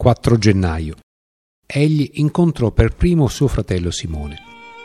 4 gennaio. Egli incontrò per primo suo fratello Simone.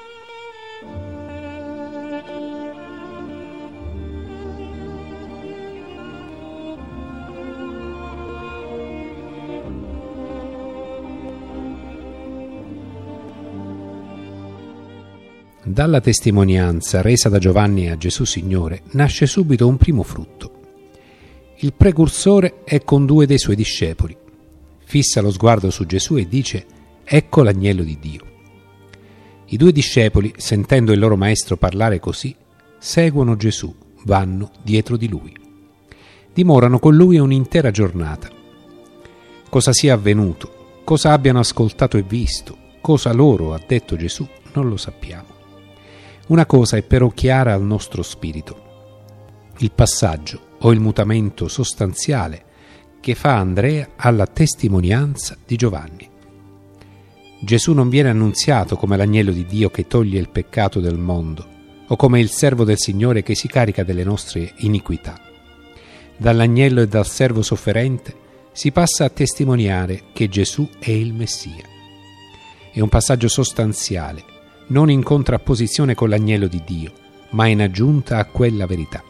Dalla testimonianza resa da Giovanni a Gesù Signore nasce subito un primo frutto. Il precursore è con 2 dei suoi discepoli. Fissa lo sguardo su Gesù e dice: «Ecco l'agnello di Dio». I 2 discepoli, sentendo il loro maestro parlare così, seguono Gesù, vanno dietro di lui. Dimorano con lui un'intera giornata. Cosa sia avvenuto, cosa abbiano ascoltato e visto, cosa loro ha detto Gesù, non lo sappiamo. Una cosa è però chiara al nostro spirito: il passaggio o il mutamento sostanziale che fa Andrea alla testimonianza di Giovanni. Gesù non viene annunziato come l'agnello di Dio che toglie il peccato del mondo o come il servo del Signore che si carica delle nostre iniquità. Dall'agnello e dal servo sofferente si passa a testimoniare che Gesù è il Messia. È un passaggio sostanziale, non in contrapposizione con l'agnello di Dio, ma in aggiunta a quella verità.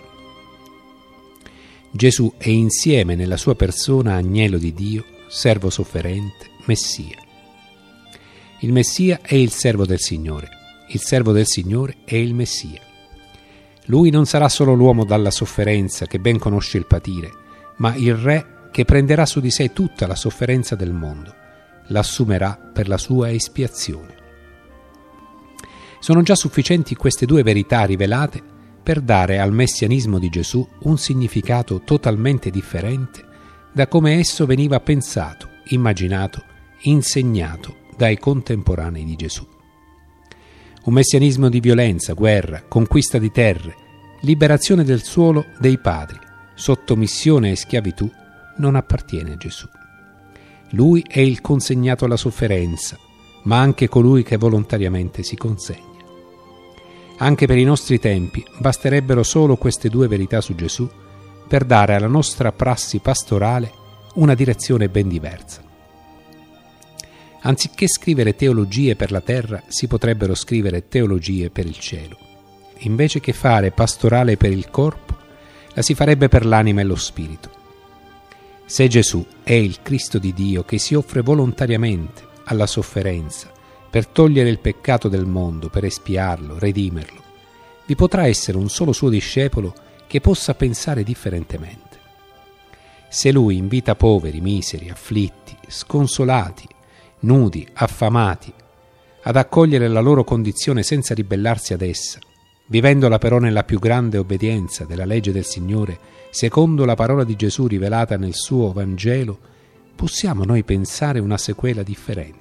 Gesù è insieme nella sua persona agnello di Dio, servo sofferente, Messia. Il Messia è il servo del Signore è il Messia. Lui non sarà solo l'uomo dalla sofferenza che ben conosce il patire, ma il Re che prenderà su di sé tutta la sofferenza del mondo, l'assumerà per la sua espiazione. Sono già sufficienti queste 2 verità rivelate per dare al messianismo di Gesù un significato totalmente differente da come esso veniva pensato, immaginato, insegnato dai contemporanei di Gesù. Un messianismo di violenza, guerra, conquista di terre, liberazione del suolo dei padri, sottomissione e schiavitù non appartiene a Gesù. Lui è il consegnato alla sofferenza, ma anche colui che volontariamente si consegna. Anche per i nostri tempi basterebbero solo queste 2 verità su Gesù per dare alla nostra prassi pastorale una direzione ben diversa. Anziché scrivere teologie per la terra, si potrebbero scrivere teologie per il cielo. Invece che fare pastorale per il corpo, la si farebbe per l'anima e lo spirito. Se Gesù è il Cristo di Dio che si offre volontariamente alla sofferenza per togliere il peccato del mondo, per espiarlo, redimerlo, vi potrà essere un solo suo discepolo che possa pensare differentemente. Se lui invita poveri, miseri, afflitti, sconsolati, nudi, affamati, ad accogliere la loro condizione senza ribellarsi ad essa, vivendola però nella più grande obbedienza della legge del Signore, secondo la parola di Gesù rivelata nel suo Vangelo, possiamo noi pensare una sequela differente.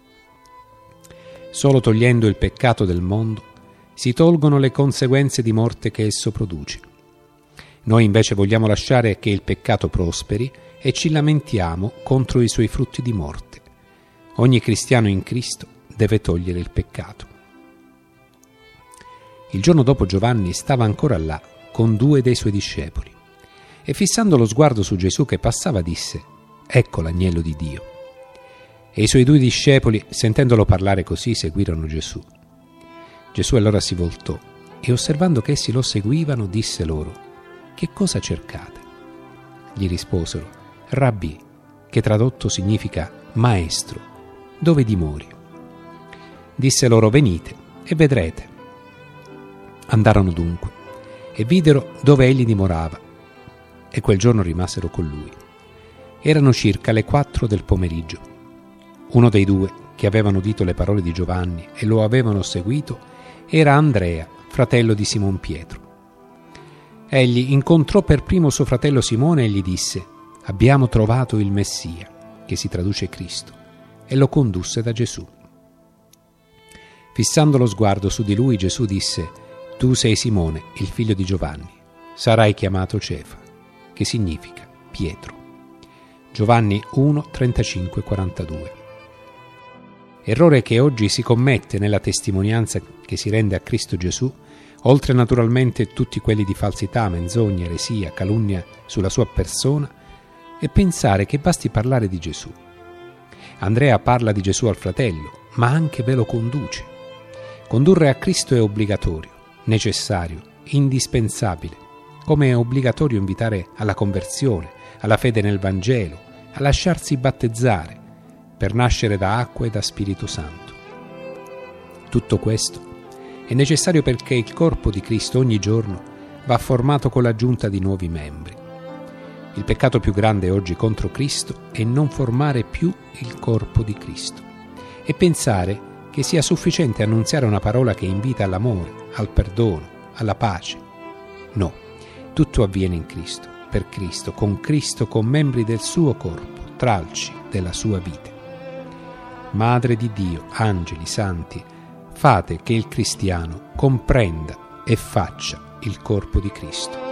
Solo togliendo il peccato del mondo si tolgono le conseguenze di morte che esso produce. Noi invece vogliamo lasciare che il peccato prosperi e ci lamentiamo contro i suoi frutti di morte. Ogni cristiano in Cristo deve togliere il peccato. Il giorno dopo Giovanni stava ancora là con 2 dei suoi discepoli e fissando lo sguardo su Gesù che passava disse: «Ecco l'agnello di Dio». E i suoi 2 discepoli, sentendolo parlare così, seguirono Gesù. Gesù allora si voltò e, osservando che essi lo seguivano, disse loro: «Che cosa cercate?» Gli risposero: «Rabbì», che tradotto significa maestro, «dove dimori?» Disse loro: «Venite e vedrete». Andarono dunque e videro dove egli dimorava, e quel giorno rimasero con lui. Erano circa le 4 del pomeriggio. Uno dei 2 che avevano udito le parole di Giovanni e lo avevano seguito era Andrea, fratello di Simon Pietro. Egli incontrò per primo suo fratello Simone e gli disse: «Abbiamo trovato il Messia», che si traduce Cristo, e lo condusse da Gesù. Fissando lo sguardo su di lui, Gesù disse: «Tu sei Simone, il figlio di Giovanni, sarai chiamato Cefa», che significa Pietro. Giovanni 1, 35-42. Errore che oggi si commette nella testimonianza che si rende a Cristo Gesù, oltre naturalmente tutti quelli di falsità, menzogna, eresia, calunnia sulla sua persona, è pensare che basti parlare di Gesù. Andrea parla di Gesù al fratello, ma anche ve lo conduce. Condurre a Cristo è obbligatorio, necessario, indispensabile, come è obbligatorio invitare alla conversione, alla fede nel Vangelo, a lasciarsi battezzare, per nascere da acqua e da Spirito Santo. Tutto questo è necessario perché il corpo di Cristo ogni giorno va formato con l'aggiunta di nuovi membri. Il peccato più grande oggi contro Cristo è non formare più il corpo di Cristo e pensare che sia sufficiente annunziare una parola che invita all'amore, al perdono, alla pace. No, tutto avviene in Cristo, per Cristo, con membri del suo corpo, tralci della sua vita. Madre di Dio, angeli, santi, fate che il cristiano comprenda e faccia il corpo di Cristo.